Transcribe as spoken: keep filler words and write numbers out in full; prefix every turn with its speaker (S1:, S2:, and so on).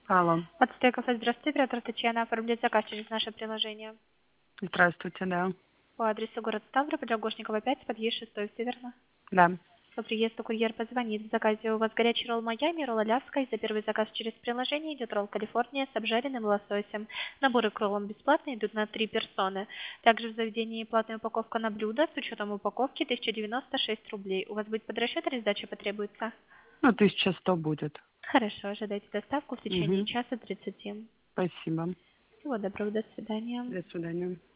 S1: Алло.
S2: Подстой кафе, здравствуйте, оператор Татьяна, оформлять заказ через наше приложение.
S1: Здравствуйте, да.
S2: По адресу город Ставрополь, Драгошникова пять, подъезд шестой, все верно?
S1: Да.
S2: По приезду курьер позвонит. В заказе у вас горячий ролл Майами, ролл Аляска, и за первый заказ через приложение идет ролл Калифорния с обжаренным лососем. Наборы к роллам бесплатно, идут на три персоны. Также в заведении платная упаковка на блюдо с учетом упаковки тысяча девяносто шесть рублей. У вас будет подрасчет или сдача потребуется?
S1: Ну, тысяча сто будет.
S2: Хорошо, ожидайте доставку в течение
S1: Угу.
S2: часа тридцати.
S1: Спасибо.
S2: Всего доброго, до свидания.
S1: До свидания.